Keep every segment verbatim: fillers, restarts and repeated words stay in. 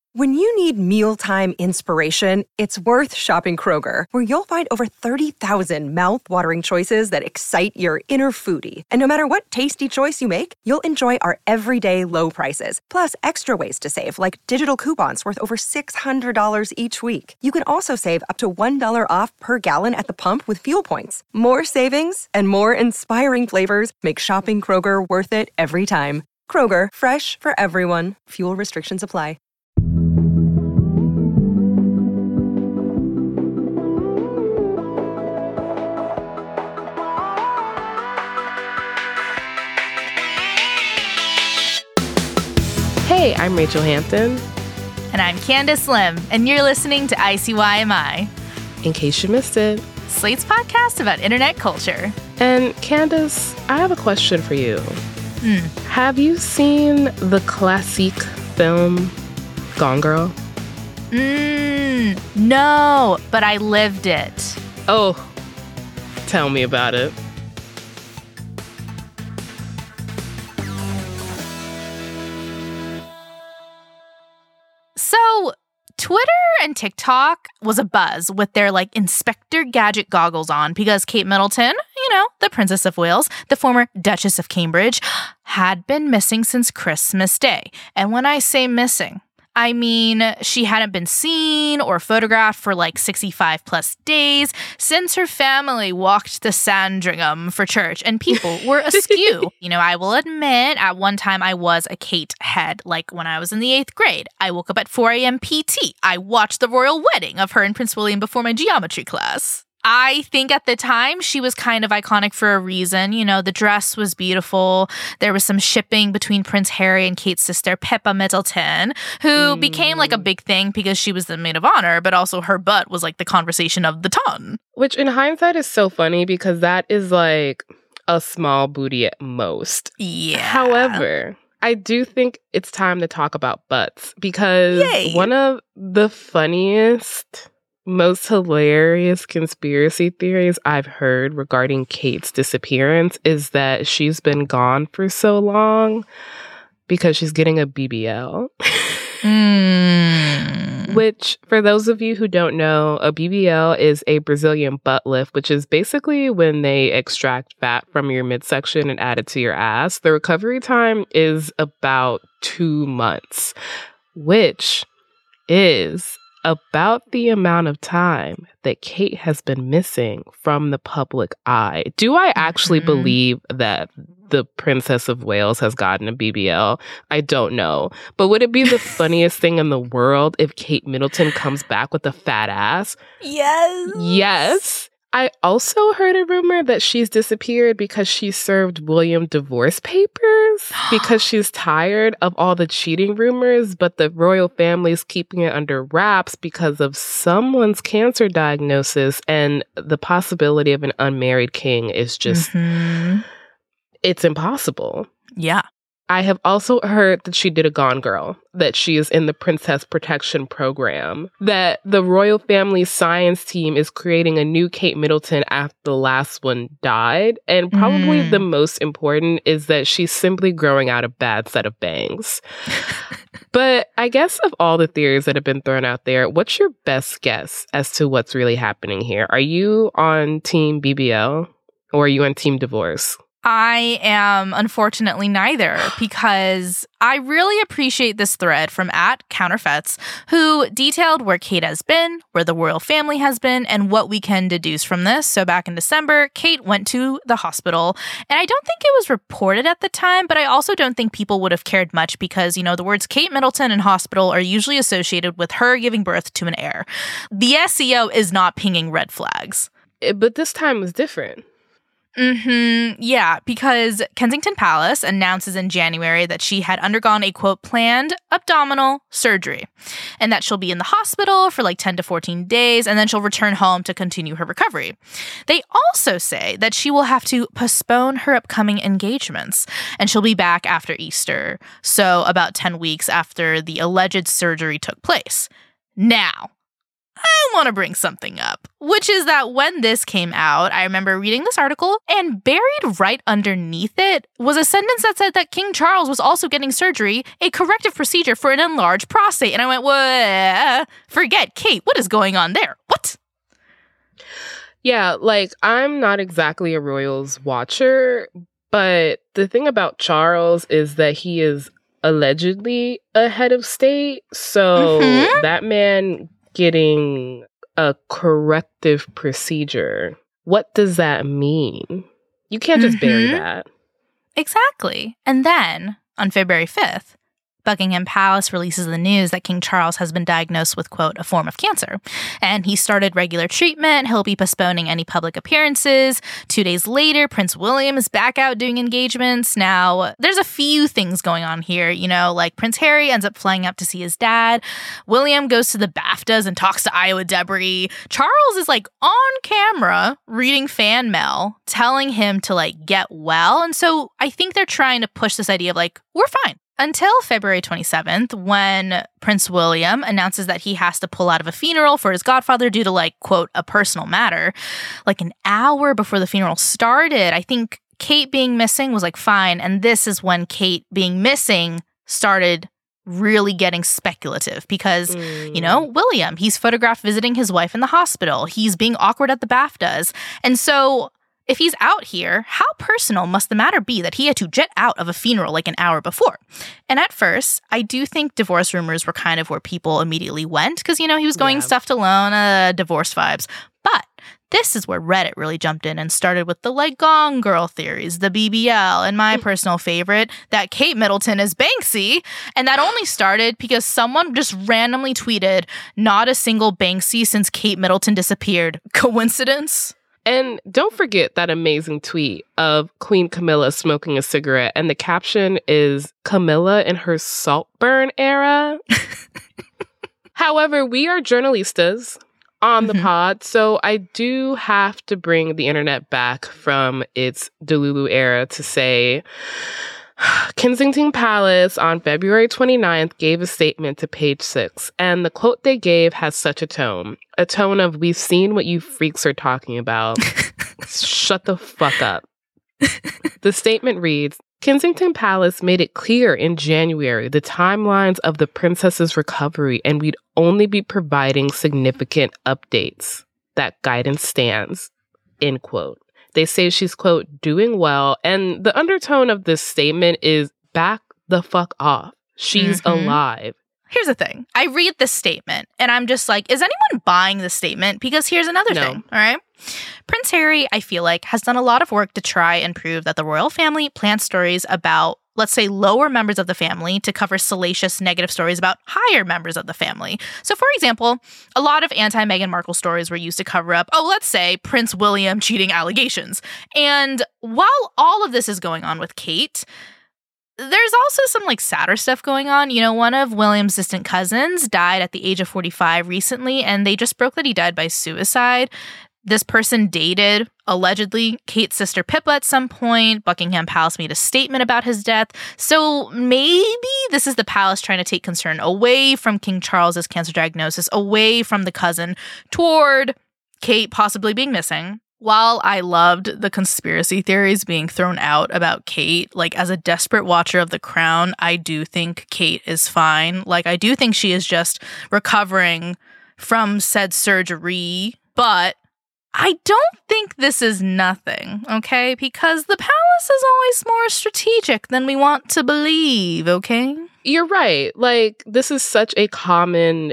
When you need mealtime inspiration, it's worth shopping Kroger, where you'll find over thirty thousand mouth-watering choices that excite your inner foodie. And no matter what tasty choice you make, you'll enjoy our everyday low prices, plus extra ways to save, like digital coupons worth over six hundred dollars each week. You can also save up to one dollar off per gallon at the pump with fuel points. More savings and more inspiring flavors make shopping Kroger worth it every time. Kroger, fresh for everyone. Fuel restrictions apply. Hey, I'm Rachel Hampton. And I'm Candace Lim, and you're listening to I C Y M I. In case you missed it. Slate's podcast about internet culture. And Candace, I have a question for you. Mm. Have you seen the classic film Gone Girl? Mm, no, but I lived it. Oh, tell me about it. So, Twitter and TikTok was abuzz with their, like, Inspector Gadget goggles on because Kate Middleton, you know, the Princess of Wales, the former Duchess of Cambridge, had been missing since Christmas Day. And when I say missing, I mean she hadn't been seen or photographed for like sixty-five plus days since her family walked to Sandringham for church, and people were askew. You know, I will admit, at one time I was a Kate head, like when I was in the eighth grade. I woke up at four a.m. P T. I watched the royal wedding of her and Prince William before my geometry class. I think at the time she was kind of iconic for a reason. You know, the dress was beautiful. There was some shipping between Prince Harry and Kate's sister, Pippa Middleton, who mm. became like a big thing because she was the maid of honor, but also her butt was like the conversation of the ton. Which in hindsight is so funny because that is like a small booty at most. Yeah. However, I do think it's time to talk about butts because Yay. one of the funniest, most hilarious conspiracy theories I've heard regarding Kate's disappearance is that she's been gone for so long because she's getting a B B L. mm. Which, for those of you who don't know, a B B L is a Brazilian butt lift, which is basically when they extract fat from your midsection and add it to your ass. The recovery time is about two months, which is about the amount of time that Kate has been missing from the public eye. Do I actually mm-hmm. believe that the Princess of Wales has gotten a B B L? I don't know. But would it be the funniest thing in the world if Kate Middleton comes back with a fat ass? Yes. Yes. I also heard a rumor that she's disappeared because she served William divorce papers because she's tired of all the cheating rumors, but the royal family's keeping it under wraps because of someone's cancer diagnosis, and the possibility of an unmarried king is just, mm-hmm. it's impossible. Yeah. I have also heard that she did a Gone Girl, that she is in the Princess Protection Program, that the royal family science team is creating a new Kate Middleton after the last one died, and probably mm. the most important is that she's simply growing out a bad set of bangs. But I guess of all the theories that have been thrown out there, what's your best guess as to what's really happening here? Are you on Team B B L or are you on Team Divorce? I am unfortunately neither, because I really appreciate this thread from at Counterfeits, who detailed where Kate has been, where the royal family has been, and what we can deduce from this. So back in December, Kate went to the hospital, and I don't think it was reported at the time, but I also don't think people would have cared much because, you know, the words Kate Middleton and hospital are usually associated with her giving birth to an heir. The S E O is not pinging red flags. But this time was different. Mm-hmm. Yeah, because Kensington Palace announces in January that she had undergone a, quote, planned abdominal surgery, and that she'll be in the hospital for like ten to fourteen days, and then she'll return home to continue her recovery. They also say that she will have to postpone her upcoming engagements, and she'll be back after Easter, so about ten weeks after the alleged surgery took place. Now, I want to bring something up, which is that when this came out, I remember reading this article, and buried right underneath it was a sentence that said that King Charles was also getting surgery, a corrective procedure for an enlarged prostate. And I went, what? Forget Kate. What is going on there? What? Yeah, like, I'm not exactly a royals watcher, but the thing about Charles is that he is allegedly a head of state. So mm-hmm. that man getting a corrective procedure, what does that mean? You can't just mm-hmm. bury that. Exactly. And then on February fifth, Buckingham Palace releases the news that King Charles has been diagnosed with, quote, a form of cancer. And he started regular treatment. He'll be postponing any public appearances. Two days later, Prince William is back out doing engagements. Now, there's a few things going on here. You know, like Prince Harry ends up flying up to see his dad. William goes to the BAFTAs and talks to Iowa Debris. Charles is, like, on camera reading fan mail, telling him to, like, get well. And so I think they're trying to push this idea of, like, we're fine. Until February twenty-seventh, when Prince William announces that he has to pull out of a funeral for his godfather due to, like, quote, a personal matter. Like an hour before the funeral started, I think Kate being missing was, like, fine. And this is when Kate being missing started really getting speculative because, mm. you know, William, he's photographed visiting his wife in the hospital. He's being awkward at the BAFTAs. And so if he's out here, how personal must the matter be that he had to jet out of a funeral like an hour before? And at first, I do think divorce rumors were kind of where people immediately went because, you know, he was going yeah. stuffed alone, uh, divorce vibes. But this is where Reddit really jumped in and started with the, like, Gone Girl theories, the B B L, and my personal favorite, that Kate Middleton is Banksy. And that only started because someone just randomly tweeted, not a single Banksy since Kate Middleton disappeared. Coincidence? And don't forget that amazing tweet of Queen Camilla smoking a cigarette. And the caption is Camilla in her Saltburn era. However, we are journalistas on the mm-hmm. pod. So I do have to bring the internet back from its Delulu era to say Kensington Palace on February twenty-ninth gave a statement to Page Six, and the quote they gave has such a tone. A tone of, we've seen what you freaks are talking about. Shut the fuck up. The statement reads, Kensington Palace made it clear in January the timelines of the princess's recovery, and we'd only be providing significant updates. That guidance stands. End quote. They say she's, quote, doing well. And the undertone of this statement is back the fuck off. She's mm-hmm. alive. Here's the thing. I read this statement and I'm just like, is anyone buying this statement? Because here's another no. thing, all right? Prince Harry, I feel like, has done a lot of work to try and prove that the royal family plants stories about, let's say, lower members of the family to cover salacious negative stories about higher members of the family. So, for example, a lot of anti-Meghan Markle stories were used to cover up, oh, let's say, Prince William cheating allegations. And while all of this is going on with Kate, there's also some, like, sadder stuff going on. You know, one of William's distant cousins died at the age of forty-five recently, and they just broke that he died by suicide. This person dated, allegedly, Kate's sister Pippa at some point. Buckingham Palace made a statement about his death. So maybe this is the palace trying to take concern away from King Charles's cancer diagnosis, away from the cousin, toward Kate possibly being missing. While I loved the conspiracy theories being thrown out about Kate, like, as a desperate watcher of The Crown, I do think Kate is fine. Like, I do think she is just recovering from said surgery, but I don't think this is nothing, okay? Because the palace is always more strategic than we want to believe, okay? You're right. Like, this is such a common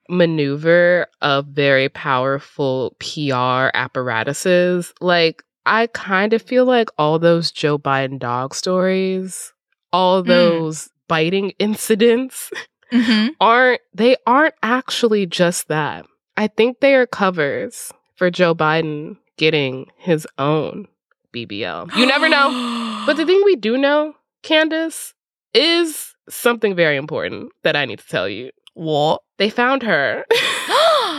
maneuver of very powerful P R apparatuses. Like, I kind of feel like all those Joe Biden dog stories, all those mm. biting incidents mm-hmm. aren't, they aren't actually just that. I think they are covers for Joe Biden getting his own B B L. You never know. But the thing we do know, Candace, is something very important that I need to tell you. What? They found her.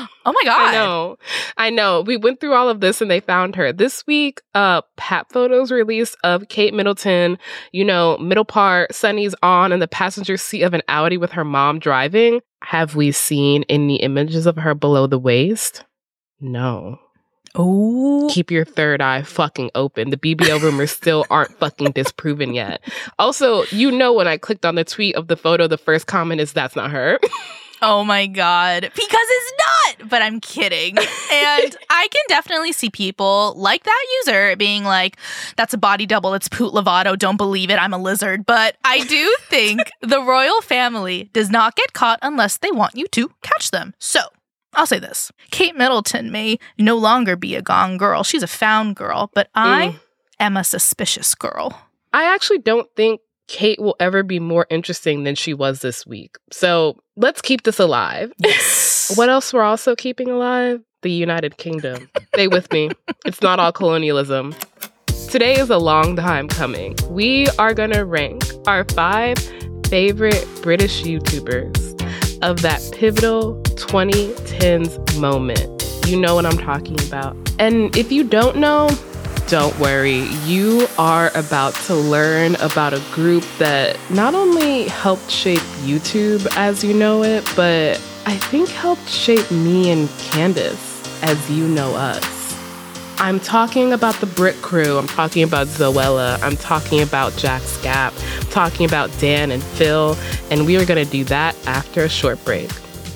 Oh my God. I know. I know. We went through all of this and they found her. This week, uh, Pat Photos released of Kate Middleton, you know, middle part, Sunny's on in the passenger seat of an Audi with her mom driving. Have we seen any images of her below the waist? No. Oh. Keep your third eye fucking open. The B B L rumors still aren't fucking disproven yet. Also, you know, when I clicked on the tweet of the photo, the first comment is, that's not her. Oh my God. Because it's not. But I'm kidding. And I can definitely see people like that user being like, that's a body double. It's Poot Lovato. Don't believe it. I'm a lizard. But I do think the royal family does not get caught unless they want you to catch them. So I'll say this. Kate Middleton may no longer be a gone girl. She's a found girl. But I mm. am a suspicious girl. I actually don't think Kate will ever be more interesting than she was this week. So let's keep this alive. Yes. What else we're also keeping alive? The United Kingdom. Stay with me. It's not all colonialism. Today is a long time coming. We are going to rank our five favorite British YouTubers of that pivotal twenty tens moment. You know what I'm talking about. And if you don't know, don't worry, you are about to learn about a group that not only helped shape YouTube as you know it, but I think helped shape me and Candace as you know us. I'm talking about the Brit Crew. I'm talking about Zoella. I'm talking about Jack's Gap. I'm talking about Dan and Phil. And we are going to do that after a short break.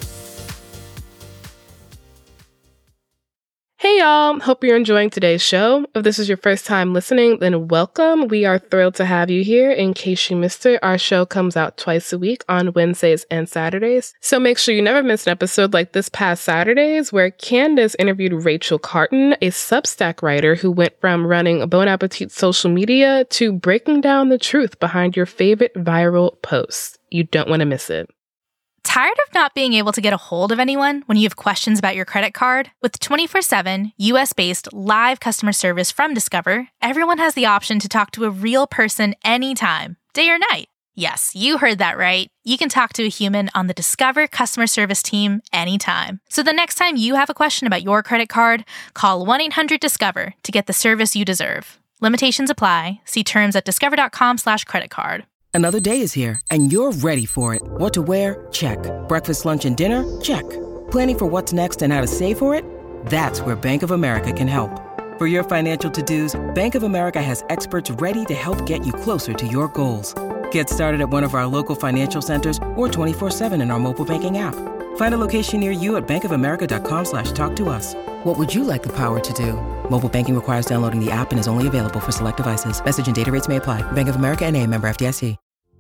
Hey y'all, hope you're enjoying today's show. If this is your first time listening, then welcome. We are thrilled to have you here. In case you missed it, our show comes out twice a week on Wednesdays and Saturdays. So make sure you never miss an episode like this past Saturdays, where Candace interviewed Rachel Carton, a Substack writer who went from running Bon Appetit social media to breaking down the truth behind your favorite viral posts. You don't want to miss it. Tired of not being able to get a hold of anyone when you have questions about your credit card? With twenty-four seven, U S-based live customer service from Discover, everyone has the option to talk to a real person anytime, day or night. Yes, you heard that right. You can talk to a human on the Discover customer service team anytime. So the next time you have a question about your credit card, call one eight hundred discover to get the service you deserve. Limitations apply. See terms at discover.com slash credit card. Another day is here, and you're ready for it. What to wear? Check. Breakfast, lunch, and dinner? Check. Planning for what's next and how to save for it? That's where Bank of America can help. For your financial to-dos, Bank of America has experts ready to help get you closer to your goals. Get started at one of our local financial centers or twenty-four seven in our mobile banking app. Find a location near you at bankofamerica.com slash talk to us. What would you like the power to do? Mobile banking requires downloading the app and is only available for select devices. Message and data rates may apply. Bank of America N A, member F D I C.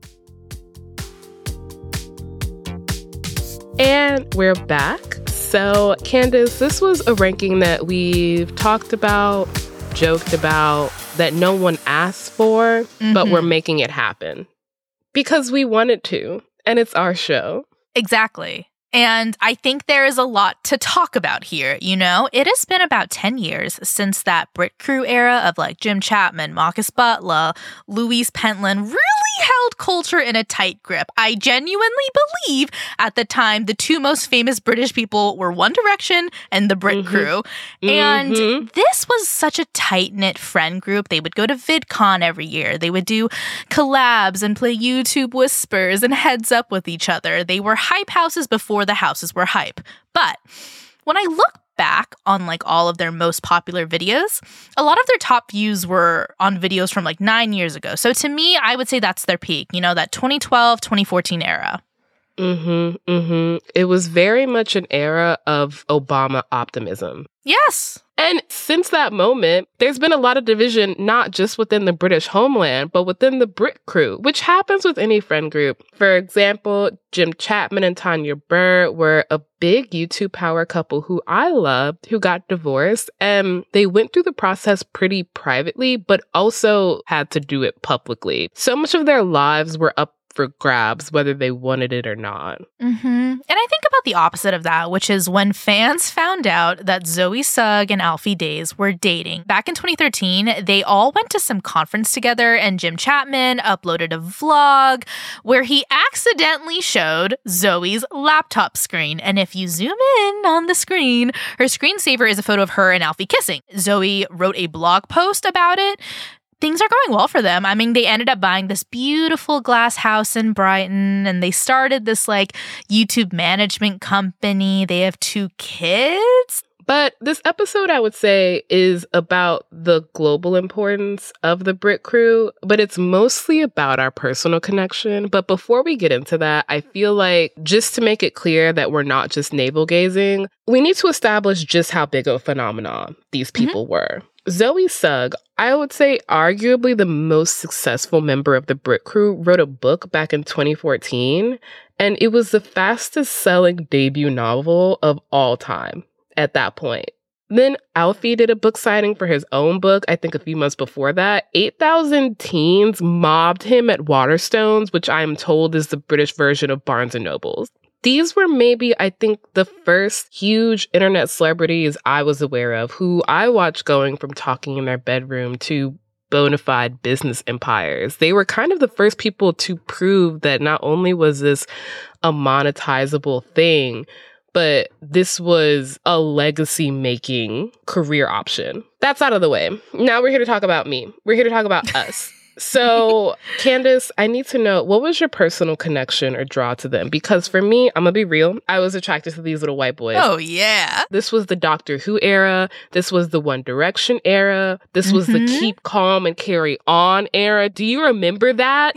And we're back. So, Candace, this was a ranking that we've talked about, joked about, that no one asked for, mm-hmm. but we're making it happen. Because we wanted to, and it's our show. Exactly. And I think there is a lot to talk about here, you know? It has been about ten years since that Brit Crew era of like Jim Chapman, Marcus Butler, Louise Pentland really held culture in a tight grip. I genuinely believe at the time the two most famous British people were One Direction and the Brit mm-hmm. Crew. And mm-hmm. this was such a tight-knit friend group. They would go to VidCon every year. They would do collabs and play YouTube Whispers and Heads Up with each other. They were hype houses before the houses were hype. But when I look back on like all of their most popular videos, a lot of their top views were on videos from like nine years ago. So to me, I would say that's their peak, you know, that twenty twelve, twenty fourteen era. Mm-hmm, mm-hmm. It was very much an era of Obama optimism. Yes. And since that moment, there's been a lot of division, not just within the British homeland, but within the Brit Crew, which happens with any friend group. For example, Jim Chapman and Tanya Burr were a big YouTube power couple who I loved, who got divorced, and they went through the process pretty privately, but also had to do it publicly. So much of their lives were up for grabs, whether they wanted it or not. Mm-hmm. And I think about the opposite of that, which is when fans found out that Zoe Sugg and Alfie Deyes were dating. Back in twenty thirteen, they all went to some conference together, and Jim Chapman uploaded a vlog where he accidentally showed Zoe's laptop screen. And if you zoom in on the screen, her screensaver is a photo of her and Alfie kissing. Zoe wrote a blog post about it. Things are going well for them. I mean, they ended up buying this beautiful glass house in Brighton, and they started this like YouTube management company. They have two kids. But this episode, I would say, is about the global importance of the Brit Crew, but it's mostly about our personal connection. But before we get into that, I feel like just to make it clear that we're not just navel-gazing, we need to establish just how big of a phenomenon these people mm-hmm. were. Zoe Sugg, I would say arguably the most successful member of the Brit Crew, wrote a book back in twenty fourteen, and it was the fastest-selling debut novel of all time at that point. Then Alfie did a book signing for his own book, I think a few months before that. eight thousand teens mobbed him at Waterstones, which I am told is the British version of Barnes and Nobles. These were maybe, I think, the first huge internet celebrities I was aware of who I watched going from talking in their bedroom to bona fide business empires. They were kind of the first people to prove that not only was this a monetizable thing, but this was a legacy-making career option. That's out of the way. Now we're here to talk about me. We're here to talk about us. So, Candace, I need to know, what was your personal connection or draw to them? Because for me, I'm going to be real, I was attracted to these little white boys. Oh, yeah. This was the Doctor Who era. This was the One Direction era. This was mm-hmm. the Keep Calm and Carry On era. Do you remember that?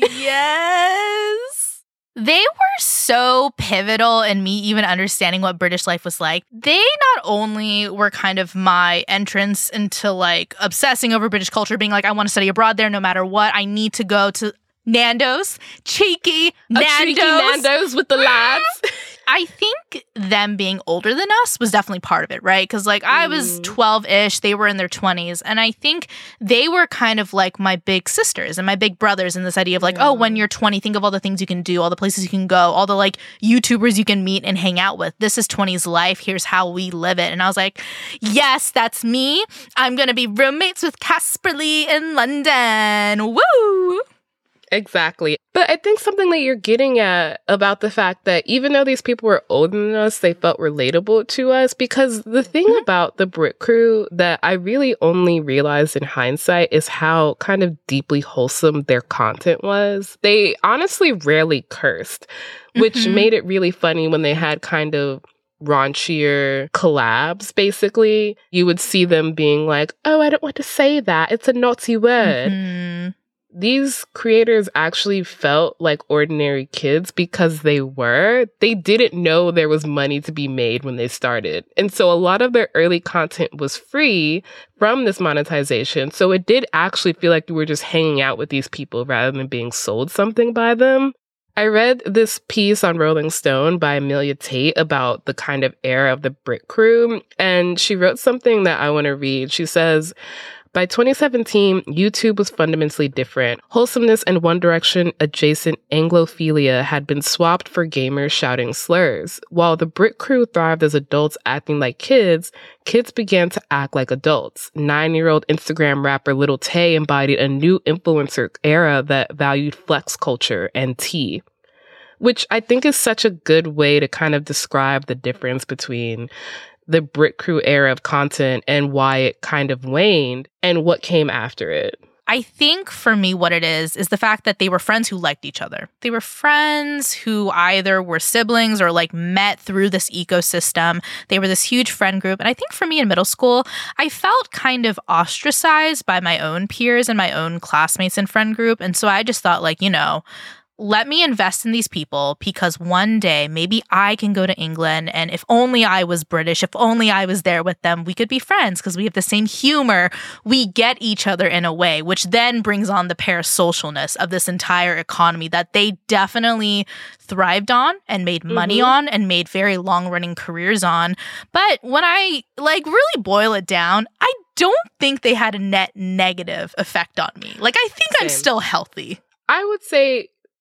Yes. They were so pivotal in me even understanding what British life was like. They not only were kind of my entrance into like obsessing over British culture, being like, I want to study abroad there no matter what. I need to go to Nando's. Cheeky Nando's. Cheeky Nando's with the lads. I think them being older than us was definitely part of it, right? Because like I was twelve-ish, they were in their twenties, and I think they were kind of like my big sisters and my big brothers in this idea of like, yeah. oh, when you're twenty, think of all the things you can do, all the places you can go, all the like YouTubers you can meet and hang out with. This is twenties life. Here's how we live it. And I was like, yes, that's me. I'm going to be roommates with Casper Lee in London. Woo! Exactly. But I think something that you're getting at about the fact that even though these people were older than us, they felt relatable to us. Because the thing mm-hmm. about the Brit Crew that I really only realized in hindsight is how kind of deeply wholesome their content was. They honestly rarely cursed, which mm-hmm. made it really funny when they had kind of raunchier collabs, basically. You would see them being like, oh, I don't want to say that. It's a naughty word. Mm-hmm. These creators actually felt like ordinary kids because they were. They didn't know there was money to be made when they started. And so a lot of their early content was free from this monetization. So it did actually feel like you were just hanging out with these people rather than being sold something by them. I read this piece on Rolling Stone by Amelia Tate about the kind of era of the Brit Crew, and she wrote something that I want to read. She says, by twenty seventeen, YouTube was fundamentally different. Wholesomeness and One Direction adjacent Anglophilia had been swapped for gamers shouting slurs. While the Brit Crew thrived as adults acting like kids, kids began to act like adults. Nine-year-old Instagram rapper Lil Tay embodied a new influencer era that valued flex culture and tea, which I think is such a good way to kind of describe the difference between the Brit Crew era of content and why it kind of waned and what came after it. I think for me what it is, is the fact that they were friends who liked each other. They were friends who either were siblings or like met through this ecosystem. They were this huge friend group. And I think for me in middle school, I felt kind of ostracized by my own peers and my own classmates and friend group. And so I just thought like, you know, let me invest in these people because one day maybe I can go to England, and if only I was British, if only I was there with them, we could be friends because we have the same humor. We get each other in a way, which then brings on the parasocialness of this entire economy that they definitely thrived on and made money mm-hmm. on and made very long-running careers on. But when I like really boil it down, I don't think they had a net negative effect on me. Like I think Same. I'm still healthy. I would say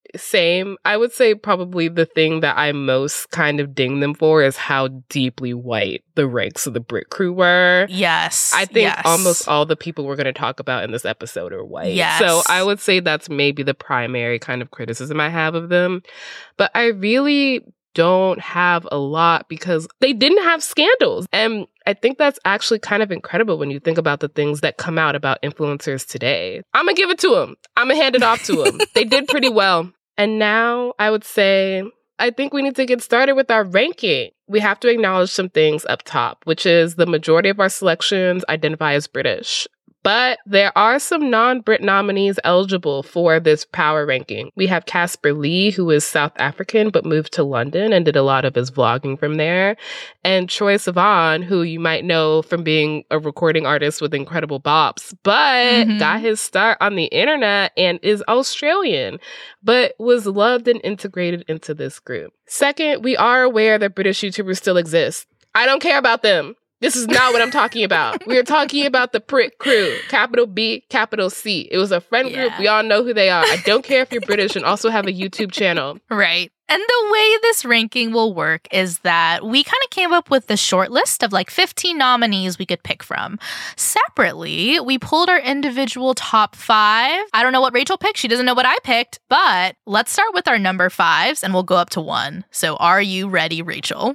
Same. I would say probably the thing that I most kind of ding them for is how deeply white the ranks of the Brit crew were. Yes. I think yes. almost all the people we're going to talk about in this episode are white. Yes. So I would say that's maybe the primary kind of criticism I have of them. But I really don't have a lot because they didn't have scandals. And I think that's actually kind of incredible when you think about the things that come out about influencers today. I'm going to give it to them. I'm going to hand it off to them. They did pretty well. And now I would say, I think we need to get started with our ranking. We have to acknowledge some things up top, which is the majority of our selections identify as British. But there are some non-Brit nominees eligible for this power ranking. We have Casper Lee, who is South African but moved to London and did a lot of his vlogging from there. And Troye Sivan, who you might know from being a recording artist with Incredible Bops, but mm-hmm. got his start on the internet and is Australian, but was loved and integrated into this group. Second, we are aware that British YouTubers still exist. I don't care about them. This is not what I'm talking about. We are talking about the Brit crew, capital B, capital C. It was a friend yeah. group. We all know who they are. I don't care if you're British and also have a YouTube channel. Right. And the way this ranking will work is that we kind of came up with the short list of like fifteen nominees we could pick from. Separately, we pulled our individual top five. I don't know what Rachel picked. She doesn't know what I picked. But let's start with our number fives and we'll go up to one. So are you ready, Rachel?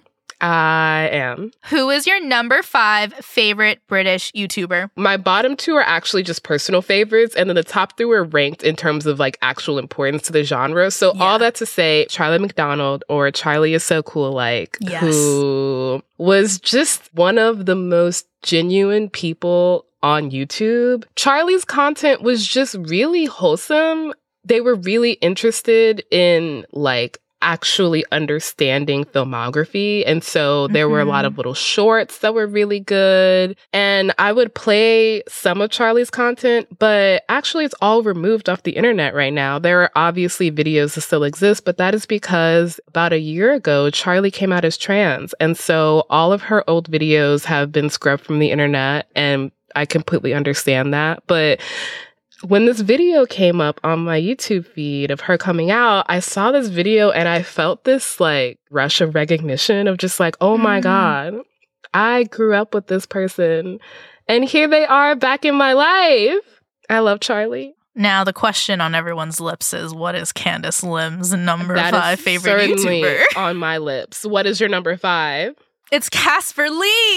I am. Who is your number five favorite British YouTuber? My bottom two are actually just personal favorites, and then the top three were ranked in terms of like actual importance to the genre. So yeah. all that to say, Charlie McDonald, or Charlie Is So Cool Like, yes. who was just one of the most genuine people on YouTube. Charlie's content was just really wholesome. They were really interested in like actually understanding filmography. And so there mm-hmm. were a lot of little shorts that were really good. And I would play some of Charlie's content, but actually it's all removed off the internet right now. There are obviously videos that still exist, but that is because about a year ago, Charlie came out as trans. And so all of her old videos have been scrubbed from the internet, and I completely understand that. But when this video came up on my YouTube feed of her coming out, I saw this video and I felt this like rush of recognition of just like, oh my mm. God, I grew up with this person and here they are back in my life. I love Charlie. Now, the question on everyone's lips is, what is Candace Lim's number that five is favorite certainly YouTuber? On my lips. What is your number five? It's Casper Lee.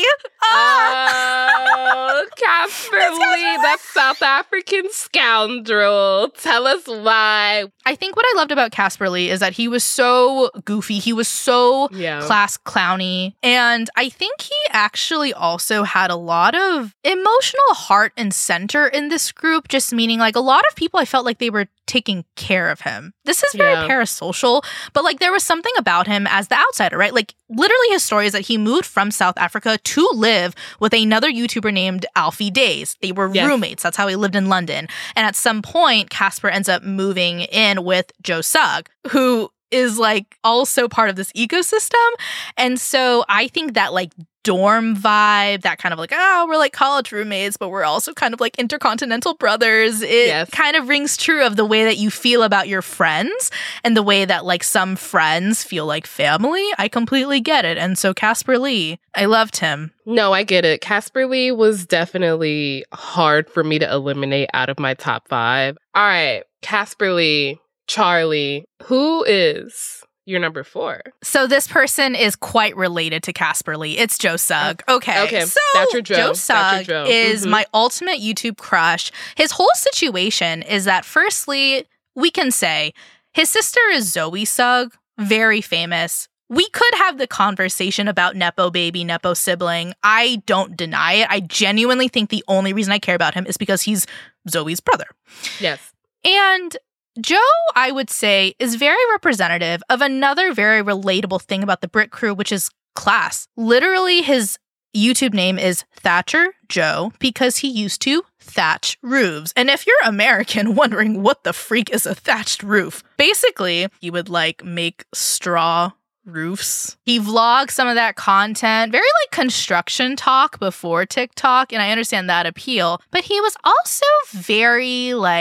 Oh, Casper Lee, that South African scoundrel. Tell us why. I think what I loved about Casper Lee is that he was so goofy. He was so yeah. class clowny. And I think he actually also had a lot of emotional heart and center in this group, just meaning like a lot of people, I felt like they were taking care of him. This is very yeah. parasocial, but like there was something about him as the outsider, right? Like literally his story is that he moved from South Africa to live with another YouTuber named Alfie Days. They were yes. roommates. That's how he lived in London. And at some point, Casper ends up moving in with Joe Sugg, who is like also part of this ecosystem. And so I think that like dorm vibe, that kind of like, oh, we're like college roommates, but we're also kind of like intercontinental brothers. It yes. kind of rings true of the way that you feel about your friends and the way that like some friends feel like family. I completely get it. And so Casper Lee, I loved him. No, I get it. Casper Lee was definitely hard for me to eliminate out of my top five. All right, Casper Lee, Charlie, who is your number four? So this person is quite related to Casper Lee. It's Joe Sugg. Okay. Okay. So That's your Joe. Joe Sugg Joe. is mm-hmm. my ultimate YouTube crush. His whole situation is that firstly, we can say his sister is Zoe Sugg, very famous. We could have the conversation about Nepo baby, Nepo sibling. I don't deny it. I genuinely think the only reason I care about him is because he's Zoe's brother. Yes. And Joe, I would say, is very representative of another very relatable thing about the Brit crew, which is class. Literally, his YouTube name is Thatcher Joe because he used to thatch roofs. And if you're American wondering what the freak is a thatched roof, basically, he would like make straw roofs. He vlogged some of that content, very like construction talk before TikTok, and I understand that appeal, but he was also very like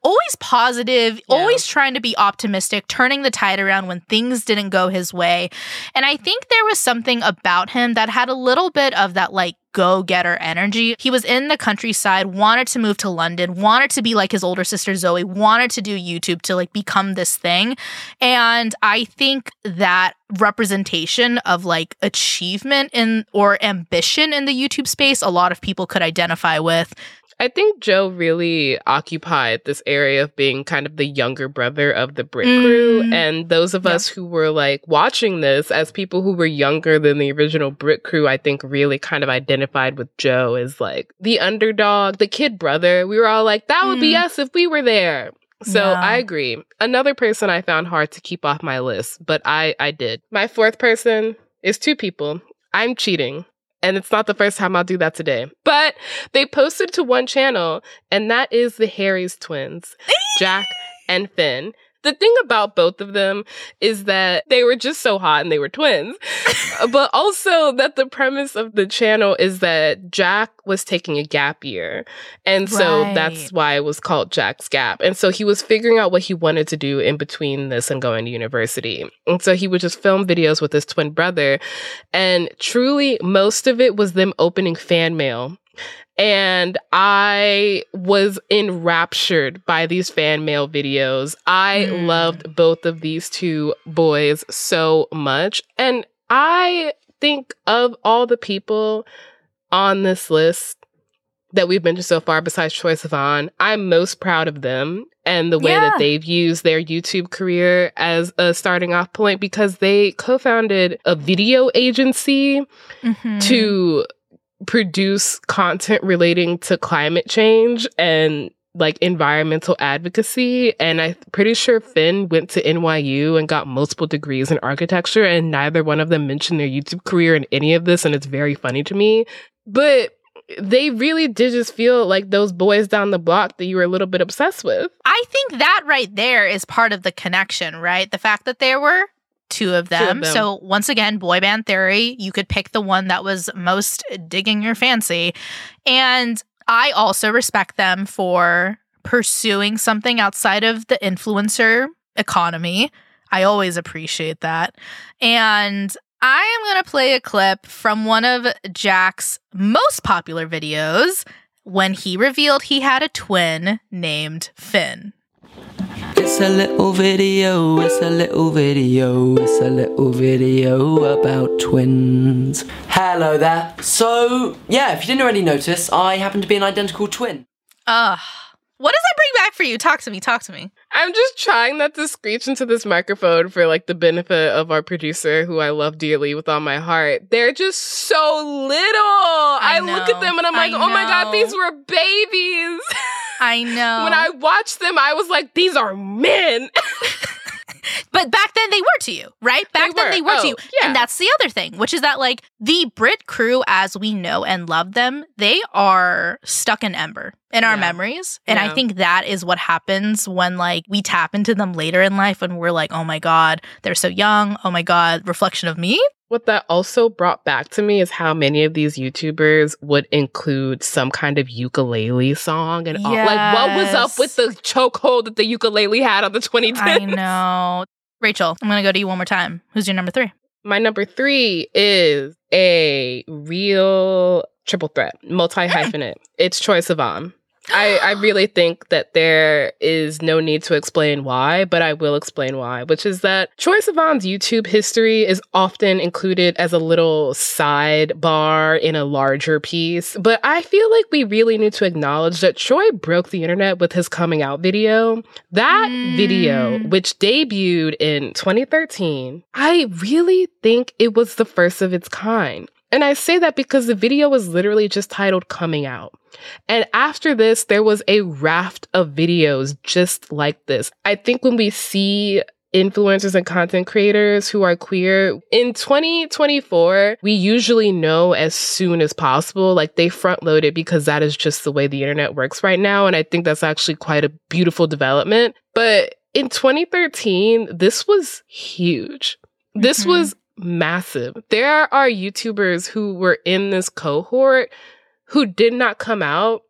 always positive, Yeah. always trying to be optimistic, turning the tide around when things didn't go his way. And I think there was something about him that had a little bit of that like go-getter energy. He was in the countryside, wanted to move to London, wanted to be like his older sister Zoe, wanted to do YouTube to like become this thing. And I think that representation of like achievement in or ambition in the YouTube space, a lot of people could identify with. I think Joe really occupied this area of being kind of the younger brother of the Brit Mm. crew. And those of Yeah. us who were like watching this as people who were younger than the original Brit crew, I think really kind of identified with Joe as like the underdog, the kid brother. We were all like, that would be Mm. us if we were there. So Yeah. I agree. Another person I found hard to keep off my list, but I, I did. My fourth person is two people. I'm cheating. And it's not the first time I'll do that today. But they posted to one channel, and that is the Harry's twins, Jack and Finn. The thing about both of them is that they were just so hot and they were twins. But also that the premise of the channel is that Jack was taking a gap year. And so Right. that's why it was called Jack's Gap. And so he was figuring out what he wanted to do in between this and going to university. And so he would just film videos with his twin brother. And truly, most of it was them opening fan mail. And I was enraptured by these fan mail videos. I Mm. loved both of these two boys so much. And I think of all the people on this list that we've mentioned so far, besides Troye Sivan, I'm most proud of them and the way Yeah. that they've used their YouTube career as a starting off point, because they co-founded a video agency Mhm. to produce content relating to climate change and like environmental advocacy. And I'm pretty sure Finn went to N Y U and got multiple degrees in architecture, and neither one of them mentioned their YouTube career in any of this. And it's very funny to me. But they really did just feel like those boys down the block that you were a little bit obsessed with. I think that right there is part of the connection, right? The fact that there were two of them. them. So once again, boy band theory, you could pick the one that was most digging your fancy. And I also respect them for pursuing something outside of the influencer economy. I always appreciate that. And I am going to play a clip from one of Jack's most popular videos when he revealed he had a twin named Finn. It's a little video, it's a little video, it's a little video about twins. Hello there. So, yeah, if you didn't already notice, I happen to be an identical twin. Ugh. What does that bring back for you? Talk to me, talk to me. I'm just trying not to screech into this microphone for like the benefit of our producer, who I love dearly with all my heart. They're just so little. I, I look know, at them and I'm I like, oh my God, know. these were babies. I know. When I watched them, I was like, these are men. But back then they were to you, right? Back They then were. they were Oh, to you. yeah. And that's the other thing, which is that like the Brit crew as we know and love them, they are stuck in ember in our Yeah. memories. And I Yeah. think that is what happens when like we tap into them later in life and we're like, oh my God, they're so young. Oh my God, reflection of me. What that also brought back to me is how many of these YouTubers would include some kind of ukulele song and all. Like, what was up Yes. with the chokehold that the ukulele had on the twenty tens? I know. Rachel, I'm going to go to you one more time. Who's your number three? My number three is a real triple threat, multi-hyphenate. It's Troye Sivan. I, I really think that there is no need to explain why, but I will explain why, which is that Troye Sivan's YouTube history is often included as a little sidebar in a larger piece. But I feel like we really need to acknowledge that Troye broke the internet with his coming out video. That Mm. video, which debuted in twenty thirteen, I really think it was the first of its kind. And I say that because the video was literally just titled Coming Out. And after this, there was a raft of videos just like this. I think when we see influencers and content creators who are queer in twenty twenty-four, we usually know as soon as possible, like they front load it because that is just the way the internet works right now. And I think that's actually quite a beautiful development. But in twenty thirteen, this was huge. This Mhm. was massive. There are YouTubers who were in this cohort who did not come out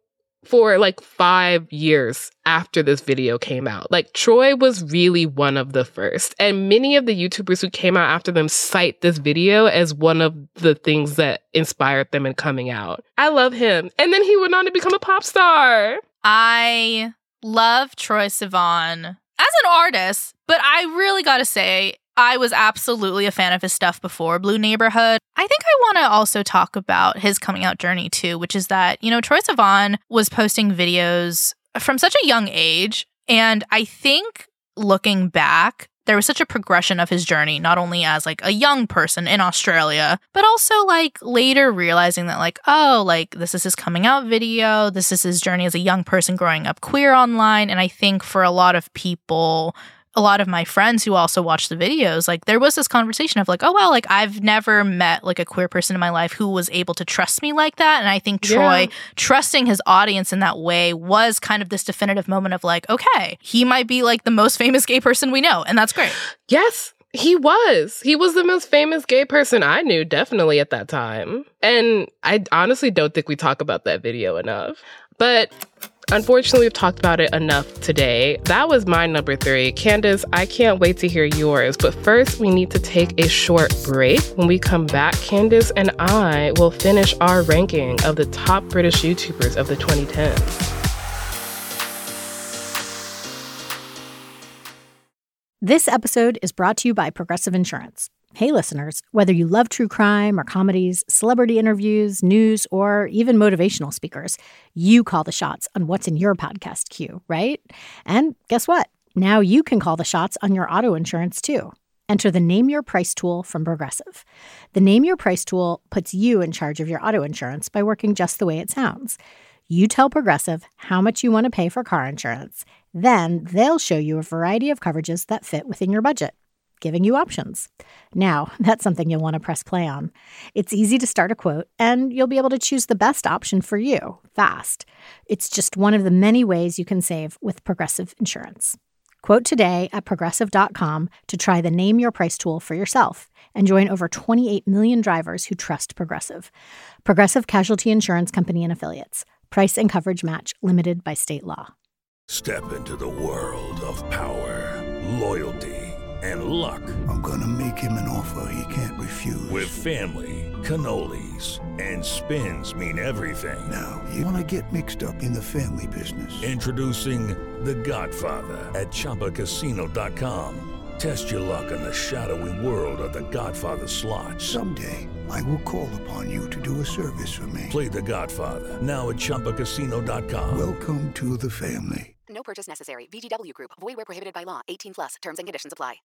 for like five years after this video came out. Like, Troy was really one of the first. And many of the YouTubers who came out after them cite this video as one of the things that inspired them in coming out. I love him. And then he went on to become a pop star. I love Troye Sivan as an artist, but I really gotta say, I was absolutely a fan of his stuff before Blue Neighborhood. I think I want to also talk about his coming out journey too, which is that, you know, Troye Sivan was posting videos from such a young age. And I think looking back, there was such a progression of his journey, not only as like a young person in Australia, but also like later realizing that like, oh, like this is his coming out video. This is his journey as a young person growing up queer online. And I think for a lot of people, a lot of my friends who also watched the videos, like there was this conversation of like, oh, well, like I've never met like a queer person in my life who was able to trust me like that. And I think Troy yeah. trusting his audience in that way was kind of this definitive moment of like, okay, he might be like the most famous gay person we know. And that's great. Yes, he was. He was the most famous gay person I knew, definitely at that time. And I honestly don't think we talk about that video enough. But unfortunately, we've talked about it enough today. That was my number three. Candace, I can't wait to hear yours. But first, we need to take a short break. When we come back, Candace and I will finish our ranking of the top British YouTubers of the twenty tens. This episode is brought to you by Progressive Insurance. Hey, listeners, whether you love true crime or comedies, celebrity interviews, news, or even motivational speakers, you call the shots on what's in your podcast queue, right? And guess what? Now you can call the shots on your auto insurance, too. Enter the Name Your Price tool from Progressive. The Name Your Price tool puts you in charge of your auto insurance by working just the way it sounds. You tell Progressive how much you want to pay for car insurance. Then they'll show you a variety of coverages that fit within your budget, giving you options. Now, that's something you'll want to press play on. It's easy to start a quote, and you'll be able to choose the best option for you, fast. It's just one of the many ways you can save with Progressive Insurance. Quote today at progressive dot com to try the Name Your Price tool for yourself and join over twenty-eight million drivers who trust Progressive. Progressive Casualty Insurance Company and Affiliates. Price and coverage match limited by state law. Step into the world of power, loyalty, and luck. I'm gonna make him an offer he can't refuse. With family, cannolis, and spins mean everything. Now, you wanna get mixed up in the family business. Introducing The Godfather at Chumba Casino dot com. Test your luck in the shadowy world of The Godfather slot. Someday, I will call upon you to do a service for me. Play The Godfather, now at Chumba Casino dot com. Welcome to the family. No purchase necessary. V G W Group. Void where prohibited by law. eighteen plus. Terms and conditions apply.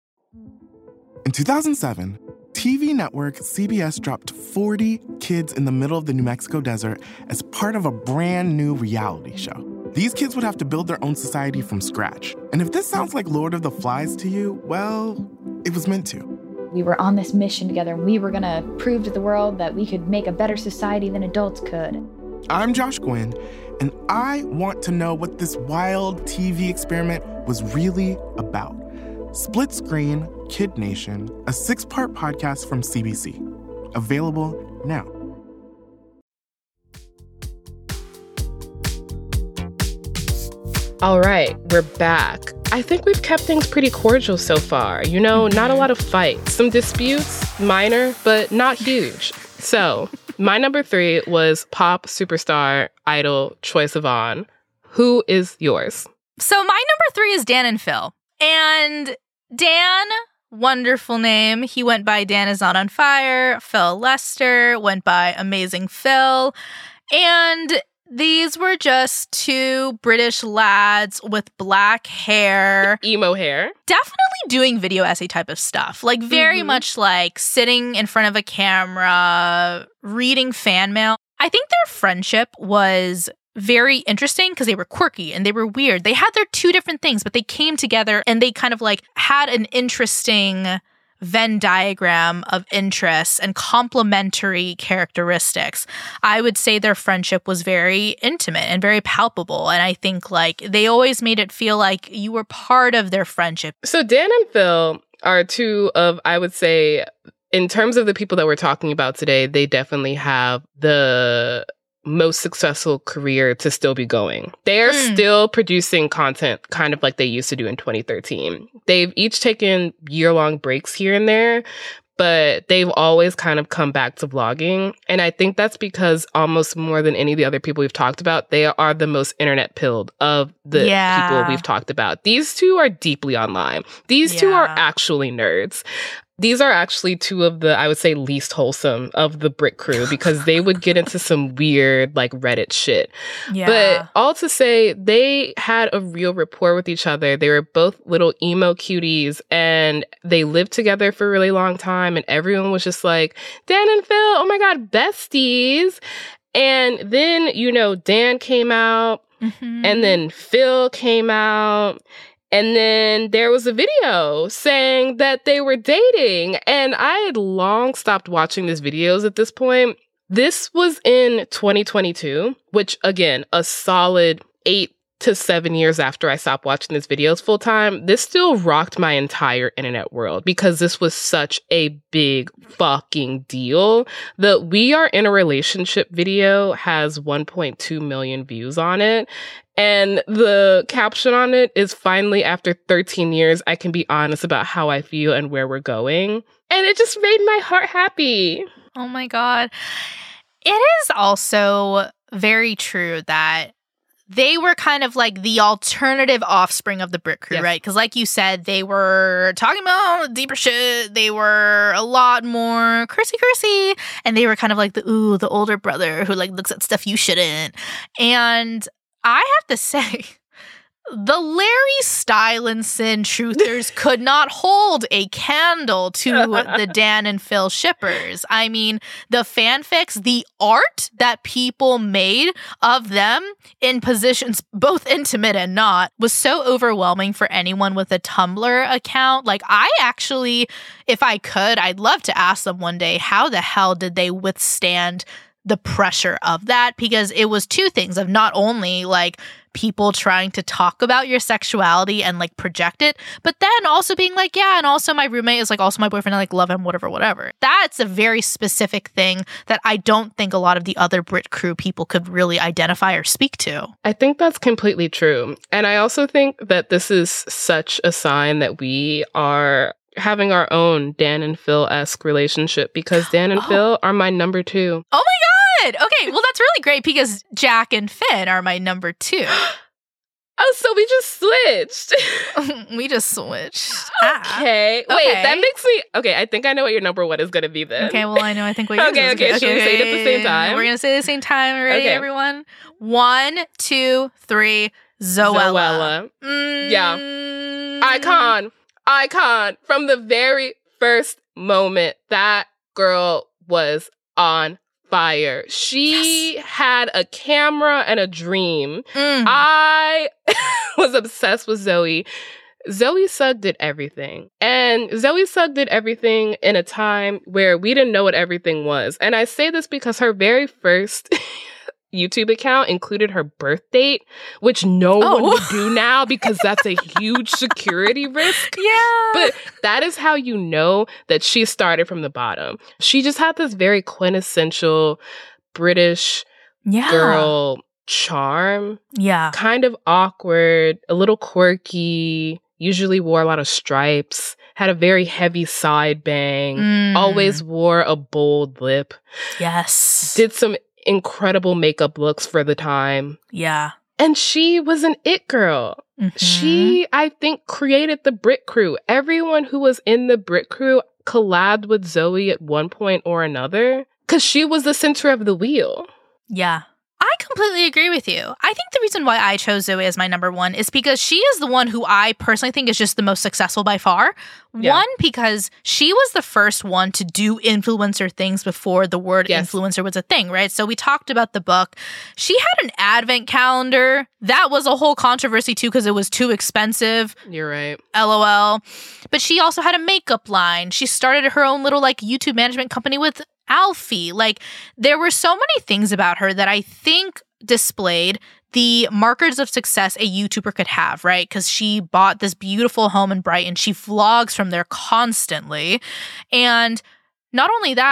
In two thousand seven, T V network C B S dropped forty kids in the middle of the New Mexico desert as part of a brand new reality show. These kids would have to build their own society from scratch. And if this sounds like Lord of the Flies to you, well, it was meant to. We were on this mission together, and we were going to prove to the world that we could make a better society than adults could. I'm Josh Gwynn, and I want to know what this wild T V experiment was really about. Split Screen, Kid Nation, a six-part podcast from C B C. Available now. All right, we're back. I think we've kept things pretty cordial so far. You know, not a lot of fights. Some disputes, minor, but not huge. So, my number three was pop superstar idol Troye Sivan. Who is yours? So my number three is Dan and Phil. And Dan, wonderful name. He went by Dan Is Not On Fire. Phil Lester went by Amazing Phil. And these were just two British lads with black hair. Emo hair. Definitely doing video essay type of stuff. Like very mm-hmm. much like sitting in front of a camera, reading fan mail. I think their friendship was very interesting because they were quirky and they were weird. They had their two different things, but they came together and they kind of like had an interesting Venn diagram of interests and complementary characteristics. I would say their friendship was very intimate and very palpable. And I think like they always made it feel like you were part of their friendship. So Dan and Phil are two of, I would say, in terms of the people that we're talking about today, they definitely have the most successful career to still be going. They are mm. still producing content kind of like they used to do in twenty thirteen. They've each taken year-long breaks here and there, but they've always kind of come back to vlogging. And I think that's because almost more than any of the other people we've talked about, they are the most internet pilled of the yeah. people we've talked about. These two are deeply online. These yeah. two are actually nerds. These are actually two of the, I would say, least wholesome of the Brit crew because they would get into some weird, like, Reddit shit. Yeah. But all to say, they had a real rapport with each other. They were both little emo cuties, and they lived together for a really long time, and everyone was just like, Dan and Phil, oh my God, besties. And then, you know, Dan came out, mm-hmm. and then Phil came out. And then there was a video saying that they were dating. And I had long stopped watching these videos at this point. This was in twenty twenty-two, which, again, a solid eight to seven years after I stopped watching these videos full time. This still rocked my entire internet world because this was such a big fucking deal. The "We Are in a Relationship" video has one point two million views on it. And the caption on it is, "Finally, after thirteen years, I can be honest about how I feel and where we're going." And it just made my heart happy. Oh my God. It is also very true that they were kind of like the alternative offspring of the Brit crew, yes. right? Because like you said, they were talking about deeper shit. They were a lot more cursey-cursey. And they were kind of like the, ooh, the older brother who like looks at stuff you shouldn't. And I have to say, the Larry Stylinson truthers could not hold a candle to the Dan and Phil shippers. I mean, the fanfics, the art that people made of them in positions both intimate and not was so overwhelming for anyone with a Tumblr account. Like, I actually, if I could, I'd love to ask them one day, how the hell did they withstand the pressure of that? Because it was two things of not only like people trying to talk about your sexuality and like project it, but then also being like, yeah, and also my roommate is like also my boyfriend, I like love him, whatever, whatever. That's a very specific thing that I don't think a lot of the other Brit crew people could really identify or speak to. I think that's completely true. And I also think that this is such a sign that we are having our own Dan and Phil-esque relationship because Dan and oh. Phil are my number two. Oh my God! Okay, well that's really great because Jack and Finn are my number two. Oh, so we just switched. we just switched. Okay. Ah. Wait, okay. That makes me... Okay, I think I know what your number one is going to be then. Okay, well, I know. I think what yours okay, is okay, okay, should we say it at the same time? We're going to say it at the same time. Ready, okay. everyone? One, two, three. Zoella. Zoella. Mm. Yeah. Icon. Icon. From the very first moment, that girl was on fire. She yes. had a camera and a dream. Mm. I was obsessed with Zoe. Zoe Sugg did everything. And Zoe Sugg did everything in a time where we didn't know what everything was. And I say this because her very first YouTube account included her birth date, which no oh. one would do now because that's a huge security risk. Yeah. But that is how you know that she started from the bottom. She just had this very quintessential British yeah. girl charm. Yeah. Kind of awkward, a little quirky, usually wore a lot of stripes, had a very heavy side bang, mm. always wore a bold lip. Yes. Did some incredible makeup looks for the time. Yeah. And she was an it girl. Mm-hmm. She, I think, created the Brit crew. Everyone who was in the Brit crew collabed with Zoe at one point or another because she was the center of the wheel. Yeah. I completely agree with you. I think the reason why I chose Zoe as my number one is because she is the one who I personally think is just the most successful by far. Yeah. One, because she was the first one to do influencer things before the word yes. influencer was a thing, right? So we talked about the book. She had an advent calendar. That was a whole controversy too because it was too expensive. You're right. LOL. But she also had a makeup line. She started her own little like YouTube management company with Alfie. Like, there were so many things about her that I think displayed the markers of success a YouTuber could have, right? Because she bought this beautiful home in Brighton. She vlogs from there constantly. And not only that,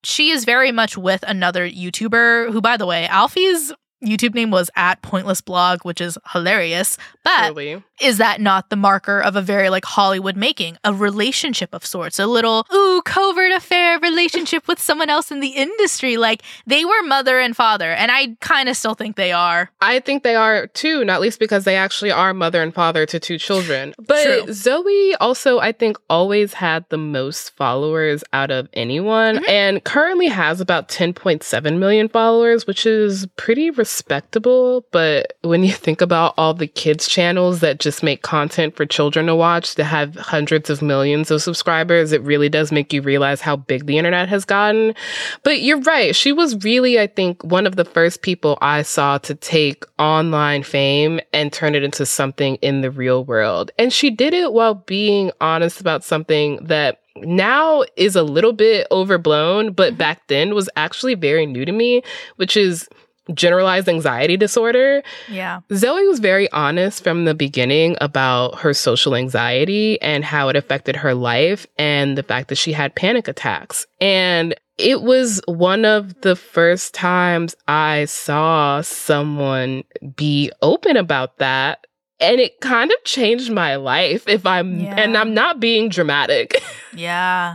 she is very much with another YouTuber who, by the way, Alfie's YouTube name was at Pointless Blog, which is hilarious. But Really? Is that not the marker of a very like Hollywood making, a relationship of sorts, a little, ooh, covert affair relationship with someone else in the industry? Like they were mother and father, and I kind of still think they are. I think they are too, not least because they actually are mother and father to two children. But True. Zoe also, I think, always had the most followers out of anyone mm-hmm. and currently has about ten point seven million followers, which is pretty respectable. But when you think about all the kids' channels that just make content for children to watch that have hundreds of millions of subscribers, it really does make you realize how big the internet has gotten. But you're right. She was really, I think, one of the first people I saw to take online fame and turn it into something in the real world. And she did it while being honest about something that now is a little bit overblown, but back then was actually very new to me, which is generalized anxiety disorder. Yeah. Zoe was very honest from the beginning about her social anxiety and how it affected her life and the fact that she had panic attacks. And it was one of the first times I saw someone be open about that. And it kind of changed my life if I'm, yeah. and I'm not being dramatic. Yeah.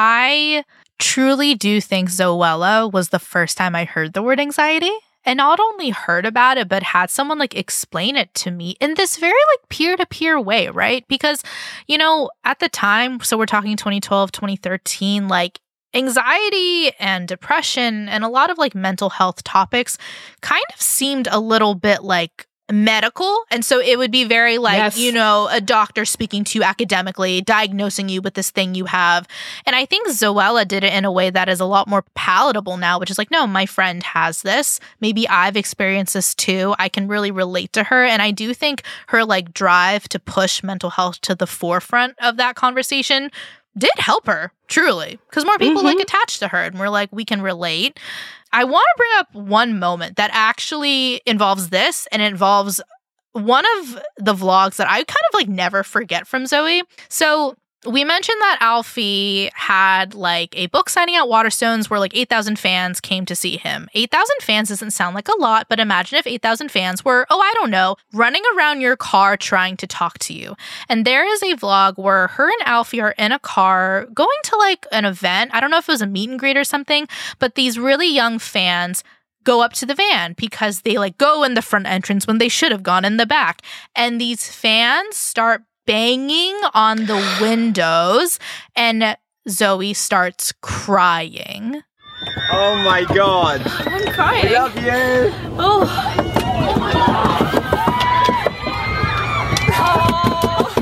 I truly do think Zoella was the first time I heard the word anxiety. And not only heard about it, but had someone like explain it to me in this very like peer-to-peer way, right? Because, you know, at the time, so we're talking twenty twelve, twenty thirteen, like anxiety and depression and a lot of like mental health topics kind of seemed a little bit like medical. And so it would be very like, yes. you know, a doctor speaking to you academically, diagnosing you with this thing you have. And I think Zoella did it in a way that is a lot more palatable now, which is like, no, my friend has this. Maybe I've experienced this too. I can really relate to her. And I do think her like drive to push mental health to the forefront of that conversation did help her, truly, because more people Mm-hmm. like attached to her and we're like, we can relate. I want to bring up one moment that actually involves this, and it involves one of the vlogs that I kind of like never forget from Zoe. So we mentioned that Alfie had like a book signing at Waterstones where like eight thousand fans came to see him. eight thousand fans doesn't sound like a lot, but imagine if eight thousand fans were, oh, I don't know, running around your car trying to talk to you. And there is a vlog where her and Alfie are in a car going to like an event. I don't know if it was a meet and greet or something, but these really young fans go up to the van because they like go in the front entrance when they should have gone in the back. And these fans start banging on the windows, and Zoe starts crying. Oh my god. I'm crying. I love you. Oh. Oh.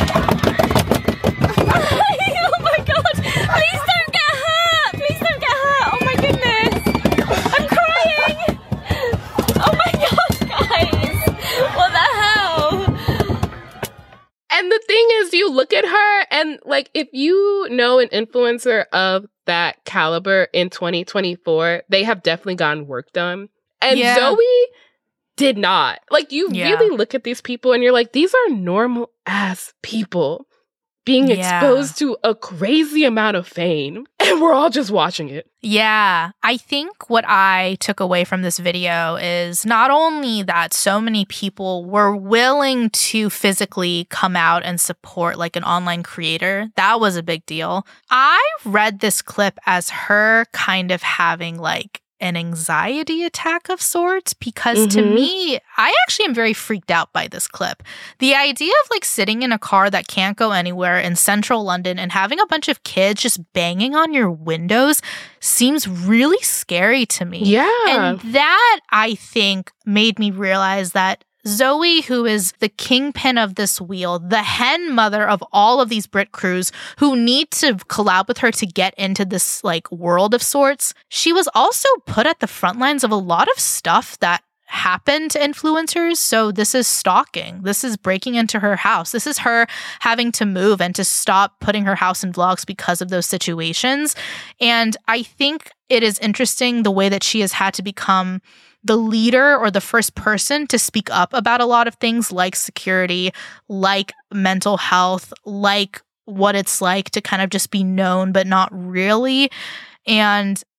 Oh my god. Please don't get hurt. Please don't get hurt. Oh my goodness. I'm crying. Oh my god, guys. What the hell? And the thing is, you look at her and like, if you know an influencer of that caliber in twenty twenty-four, they have definitely gotten work done. And Yeah. Zoe did not. Like, you Yeah. really look at these people and you're like, these are normal ass people being Yeah. exposed to a crazy amount of fame. And we're all just watching it. Yeah, I think what I took away from this video is not only that so many people were willing to physically come out and support like an online creator. That was a big deal. I read this clip as her kind of having like an anxiety attack of sorts, because to Mhm. me, I actually am very freaked out by this clip. The idea of like sitting in a car that can't go anywhere in central London and having a bunch of kids just banging on your windows seems really scary to me. Yeah. And that, I think, made me realize that Zoe, who is the kingpin of this wheel, the hen mother of all of these Brit crews who need to collab with her to get into this like world of sorts, she was also put at the front lines of a lot of stuff that happened to influencers. So this is stalking. This is breaking into her house. This is her having to move and to stop putting her house in vlogs because of those situations. And I think it is interesting the way that she has had to become the leader or the first person to speak up about a lot of things like security, like mental health, like what it's like to kind of just be known, but not really. And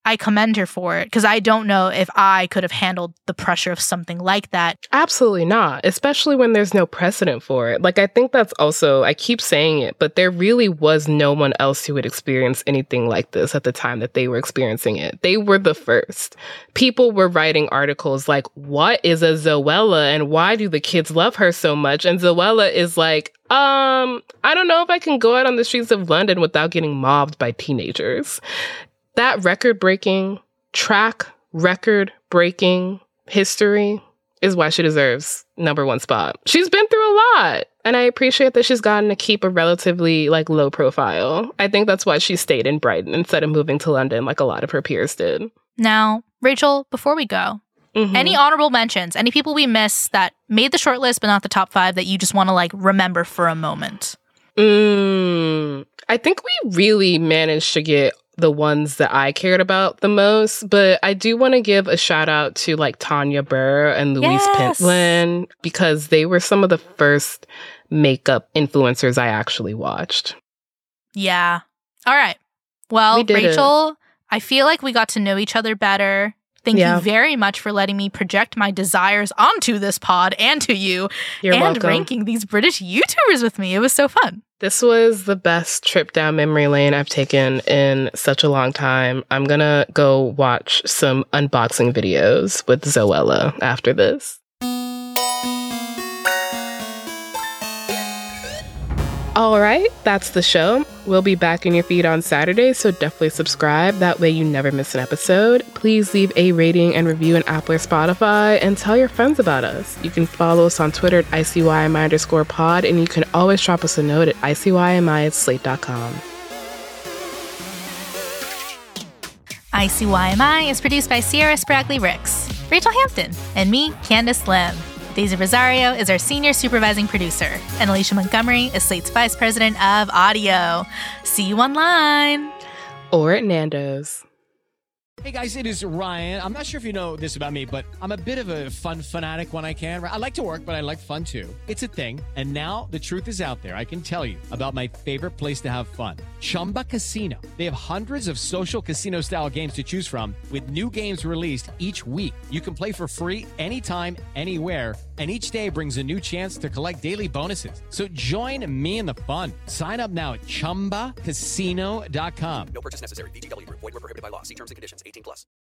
I commend her for it because I don't know if I could have handled the pressure of something like that. Absolutely not, especially when there's no precedent for it. Like, I think that's also, I keep saying it, but there really was no one else who would experience anything like this at the time that they were experiencing it. They were the first. People were writing articles like, what is a Zoella and why do the kids love her so much? And Zoella is like, um, I don't know if I can go out on the streets of London without getting mobbed by teenagers. That record-breaking, track record-breaking history is why she deserves number one spot. She's been through a lot, and I appreciate that she's gotten to keep a relatively, like, low profile. I think that's why she stayed in Brighton instead of moving to London like a lot of her peers did. Now, Rachel, before we go, mm-hmm. any honorable mentions, any people we miss that made the shortlist but not the top five that you just want to, like, remember for a moment? Mm, I think we really managed to get the ones that I cared about the most, but I do want to give a shout out to like Tanya Burr and Louise yes. Pentland because they were some of the first makeup influencers I actually watched. Yeah. All right. Well, We Rachel, it. I feel like we got to know each other better. Thank yeah. you very much for letting me project my desires onto this pod and to you You're and welcome. ranking these British YouTubers with me. It was so fun. This was the best trip down memory lane I've taken in such a long time. I'm going to go watch some unboxing videos with Zoella after this. All right, that's the show. We'll be back in your feed on Saturday, so definitely subscribe. That way you never miss an episode. Please leave a rating and review in Apple or Spotify, and tell your friends about us. You can follow us on Twitter at I C Y M I underscore pod, and you can always drop us a note at I C Y M I at slate dot com. I C Y M I is produced by Sierra Spragley Ricks, Rachel Hampton, and me, Candace Lim. Daisy Rosario is our senior supervising producer, and Alicia Montgomery is Slate's vice president of audio. See you online. Or at Nando's. Hey guys, it is Ryan. I'm not sure if you know this about me, but I'm a bit of a fun fanatic when I can. I like to work, but I like fun too. It's a thing. And now the truth is out there. I can tell you about my favorite place to have fun. Chumba Casino. They have hundreds of social casino style games to choose from with new games released each week. You can play for free anytime, anywhere. And each day brings a new chance to collect daily bonuses. So join me in the fun. Sign up now at chumba casino dot com. No purchase necessary. V G W Group. Void where prohibited by law. See terms and conditions. eighteen plus.